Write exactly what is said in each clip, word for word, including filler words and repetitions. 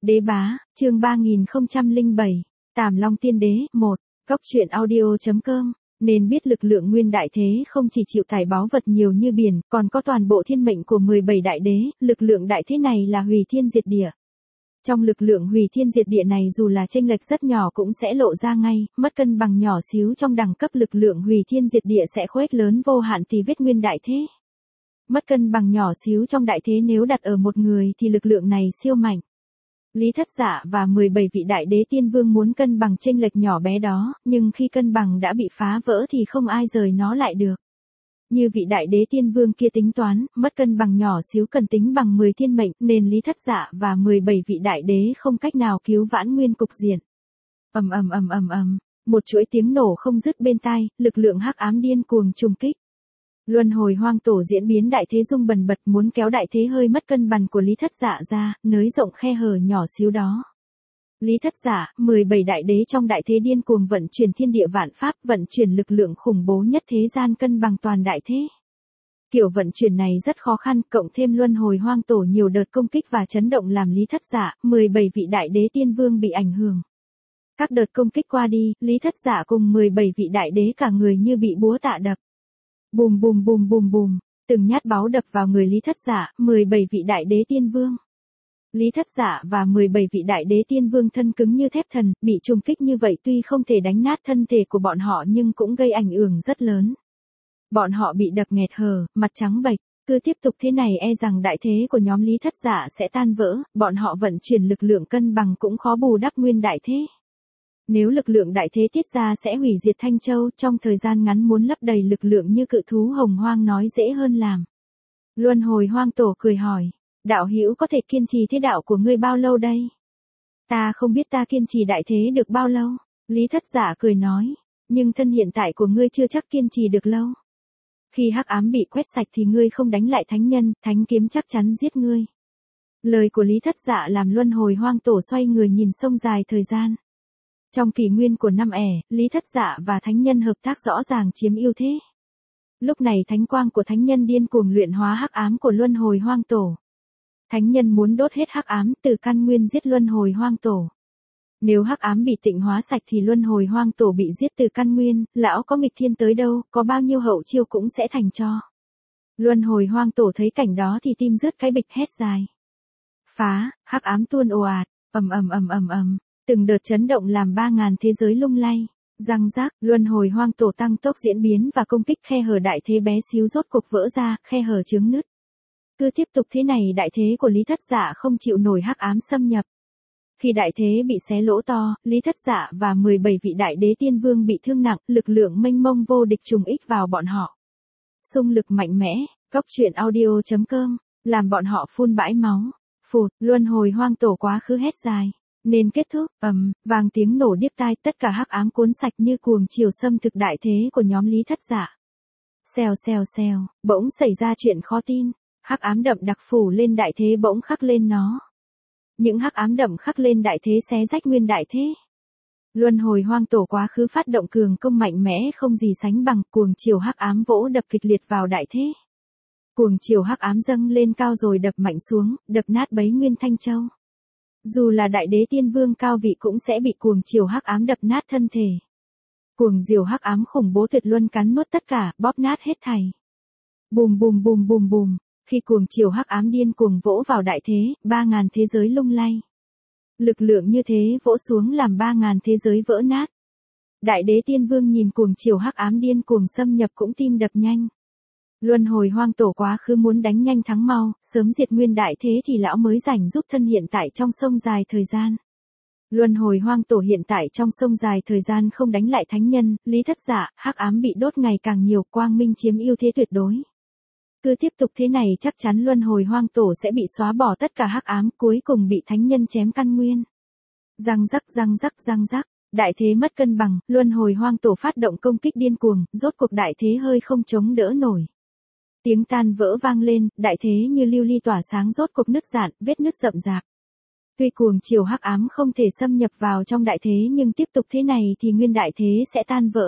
Đế bá, chương ba nghìn không trăm lẻ bảy, Tàm Long Tiên Đế, một, Cốc truyện audio.com, nên biết lực lượng nguyên đại thế không chỉ chịu tải báu vật nhiều như biển, còn có toàn bộ thiên mệnh của mười bảy đại đế, lực lượng đại thế này là hủy thiên diệt địa. Trong lực lượng hủy thiên diệt địa này dù là chênh lệch rất nhỏ cũng sẽ lộ ra ngay, mất cân bằng nhỏ xíu trong đẳng cấp lực lượng hủy thiên diệt địa sẽ khuếch lớn vô hạn tì vết nguyên đại thế. Mất cân bằng nhỏ xíu trong đại thế nếu đặt ở một người thì lực lượng này siêu mạnh. Lý Thất Dạ và mười bảy vị đại đế tiên vương muốn cân bằng chênh lệch nhỏ bé đó, nhưng khi cân bằng đã bị phá vỡ thì không ai rời nó lại được. Như vị đại đế tiên vương kia tính toán, mất cân bằng nhỏ xíu cần tính bằng mười thiên mệnh, nên Lý Thất Dạ và mười bảy vị đại đế không cách nào cứu vãn nguyên cục diện. Ầm ầm ầm ầm ầm, một chuỗi tiếng nổ không dứt bên tai, lực lượng hắc ám điên cuồng trùng kích. Luân hồi hoang tổ diễn biến đại thế rung bần bật muốn kéo đại thế hơi mất cân bằng của Lý Thất Dạ ra, nới rộng khe hở nhỏ xíu đó. Lý Thất Dạ, mười bảy đại đế trong đại thế điên cuồng vận chuyển thiên địa vạn pháp, vận chuyển lực lượng khủng bố nhất thế gian cân bằng toàn đại thế. Kiểu vận chuyển này rất khó khăn, cộng thêm luân hồi hoang tổ nhiều đợt công kích và chấn động làm Lý Thất Dạ, mười bảy vị đại đế tiên vương bị ảnh hưởng. Các đợt công kích qua đi, Lý Thất Dạ cùng mười bảy vị đại đế cả người như bị búa tạ đập. Bùm bùm bùm bùm bùm, từng nhát báu đập vào người Lý Thất Dạ, mười bảy vị đại đế tiên vương. Lý Thất Dạ và mười bảy vị đại đế tiên vương thân cứng như thép thần, bị trùng kích như vậy tuy không thể đánh nát thân thể của bọn họ nhưng cũng gây ảnh hưởng rất lớn. Bọn họ bị đập nghẹt hờ, mặt trắng bệch, cứ tiếp tục thế này e rằng đại thế của nhóm Lý Thất Dạ sẽ tan vỡ, bọn họ vận chuyển lực lượng cân bằng cũng khó bù đắp nguyên đại thế. Nếu lực lượng đại thế tiết ra sẽ hủy diệt Thanh Châu, trong thời gian ngắn muốn lấp đầy lực lượng như cự thú hồng hoang nói dễ hơn làm. Luân hồi hoang tổ cười hỏi, đạo hữu có thể kiên trì thế đạo của ngươi bao lâu đây? Ta không biết ta kiên trì đại thế được bao lâu, Lý Thất Dạ cười nói, nhưng thân hiện tại của ngươi chưa chắc kiên trì được lâu. Khi hắc ám bị quét sạch thì ngươi không đánh lại thánh nhân, thánh kiếm chắc chắn giết ngươi. Lời của Lý Thất Dạ làm luân hồi hoang tổ xoay người nhìn sông dài thời gian. Trong kỷ nguyên của năm ẻ, Lý Thất Dạ và thánh nhân hợp tác rõ ràng chiếm ưu thế. Lúc này thánh quang của thánh nhân điên cuồng luyện hóa hắc ám của luân hồi hoang tổ. Thánh nhân muốn đốt hết hắc ám từ căn nguyên giết luân hồi hoang tổ. Nếu hắc ám bị tịnh hóa sạch thì luân hồi hoang tổ bị giết từ căn nguyên, lão có nghịch thiên tới đâu, có bao nhiêu hậu chiêu cũng sẽ thành tro. Luân hồi hoang tổ thấy cảnh đó thì tim rớt cái bịch hét dài. Phá, hắc ám tuôn ồ ạt, ầm ầm ầm ầm ầm. Từng đợt chấn động làm ba ngàn thế giới lung lay, răng rác, luân hồi hoang tổ tăng tốc diễn biến và công kích khe hở đại thế bé xíu rốt cục vỡ ra, khe hở chướng nứt. Cứ tiếp tục thế này đại thế của Lý Thất Dạ không chịu nổi hắc ám xâm nhập. Khi đại thế bị xé lỗ to, Lý Thất Dạ và mười bảy vị đại đế tiên vương bị thương nặng, lực lượng mênh mông vô địch trùng ích vào bọn họ. Xung lực mạnh mẽ, Cốc truyện audio.com, làm bọn họ phun bãi máu. Phụt, luân hồi hoang tổ quá khứ hét dài. Nên kết thúc, ầm, um, vang tiếng nổ điếc tai, tất cả hắc ám cuốn sạch như cuồng chiều xâm thực đại thế của nhóm Lý Thất Dạ. Xèo xèo xèo, bỗng xảy ra chuyện khó tin, hắc ám đậm đặc phủ lên đại thế bỗng khắc lên nó. Những hắc ám đậm khắc lên đại thế xé rách nguyên đại thế. Luân hồi hoang tổ quá khứ phát động cường công mạnh mẽ không gì sánh bằng, cuồng chiều hắc ám vỗ đập kịch liệt vào đại thế. Cuồng chiều hắc ám dâng lên cao rồi đập mạnh xuống, đập nát bấy nguyên Thanh Châu. Dù là đại đế tiên vương cao vị cũng sẽ bị cuồng chiều hắc ám đập nát thân thể. Cuồng diều hắc ám khủng bố tuyệt luân cắn nuốt tất cả, bóp nát hết thảy. Bùm bùm bùm bùm bùm, khi cuồng chiều hắc ám điên cuồng vỗ vào đại thế, ba ngàn thế giới lung lay. Lực lượng như thế vỗ xuống làm ba ngàn thế giới vỡ nát. Đại đế tiên vương nhìn cuồng chiều hắc ám điên cuồng xâm nhập cũng tim đập nhanh. Luân hồi hoang tổ quá khứ muốn đánh nhanh thắng mau, sớm diệt nguyên đại thế thì lão mới rảnh giúp thân hiện tại trong sông dài thời gian. Luân hồi hoang tổ hiện tại trong sông dài thời gian không đánh lại thánh nhân, Lý Thất Dạ, hắc ám bị đốt ngày càng nhiều, quang minh chiếm ưu thế tuyệt đối. Cứ tiếp tục thế này chắc chắn luân hồi hoang tổ sẽ bị xóa bỏ tất cả hắc ám, cuối cùng bị thánh nhân chém căn nguyên. Răng rắc răng rắc răng rắc, đại thế mất cân bằng, luân hồi hoang tổ phát động công kích điên cuồng, rốt cuộc đại thế hơi không chống đỡ nổi. Tiếng tan vỡ vang lên, đại thế như lưu ly tỏa sáng rốt cục nứt rạn, vết nứt rậm rạp. Tuy cuồng chiều hắc ám không thể xâm nhập vào trong đại thế nhưng tiếp tục thế này thì nguyên đại thế sẽ tan vỡ.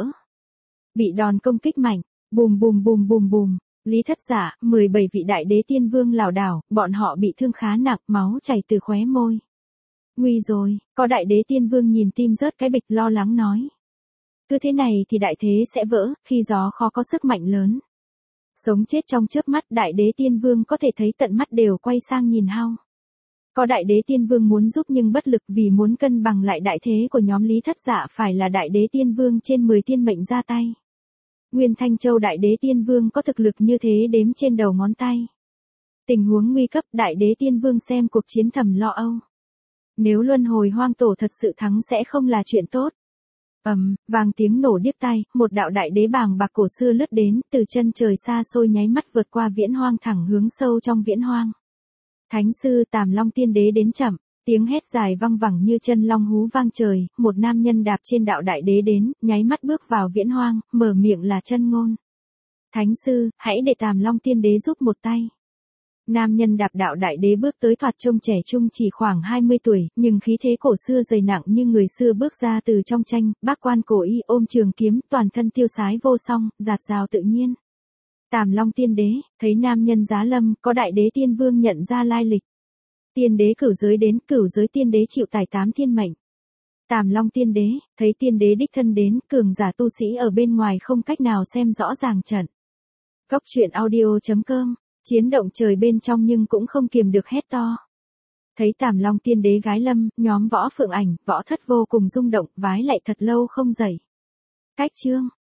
Bị đòn công kích mạnh, bùm bùm bùm bùm bùm, Lý Thất Dạ, mười bảy vị đại đế tiên vương lảo đảo, bọn họ bị thương khá nặng, máu chảy từ khóe môi. Nguy rồi, có đại đế tiên vương nhìn tim rớt cái bịch lo lắng nói. Cứ thế này thì đại thế sẽ vỡ, khi gió khó có sức mạnh lớn. Sống chết trong chớp mắt đại đế tiên vương có thể thấy tận mắt đều quay sang nhìn Hao. Có đại đế tiên vương muốn giúp nhưng bất lực vì muốn cân bằng lại đại thế của nhóm Lý Thất Dạ phải là đại đế tiên vương trên mười tiên mệnh ra tay. Nguyên Thanh Châu đại đế tiên vương có thực lực như thế đếm trên đầu ngón tay. Tình huống nguy cấp đại đế tiên vương xem cuộc chiến thầm lo âu. Nếu luân hồi hoang tổ thật sự thắng sẽ không là chuyện tốt. Ầm, um, vang tiếng nổ điếc tai, một đạo đại đế bàng bạc cổ xưa lướt đến, từ chân trời xa xôi nháy mắt vượt qua viễn hoang thẳng hướng sâu trong viễn hoang. Thánh sư Tàm Long Tiên Đế đến chậm, tiếng hét dài văng vẳng như chân long hú vang trời, một nam nhân đạp trên đạo đại đế đến, nháy mắt bước vào viễn hoang, mở miệng là chân ngôn. Thánh sư, hãy để Tàm Long Tiên Đế giúp một tay. Nam nhân đạp đạo đại đế bước tới thoạt trông trẻ trung chỉ khoảng hai mươi tuổi, nhưng khí thế cổ xưa dày nặng như người xưa bước ra từ trong tranh, bác quan cổ y ôm trường kiếm, toàn thân tiêu sái vô song, dạt dào tự nhiên. Tàm Long Tiên Đế, thấy nam nhân giá lâm, có đại đế tiên vương nhận ra lai lịch. Tiên đế cửu giới đến, cửu giới tiên đế chịu tải tám thiên mệnh. Tàm Long Tiên Đế, thấy tiên đế đích thân đến, cường giả tu sĩ ở bên ngoài không cách nào xem rõ ràng trận. Góc truyện audio chấm com, chiến động trời bên trong nhưng cũng không kiềm được hét to. Thấy Tàm Long Tiên Đế gái lâm, nhóm Võ Phượng Ảnh, Võ Thất vô cùng rung động, vái lại thật lâu không dậy. Cách chương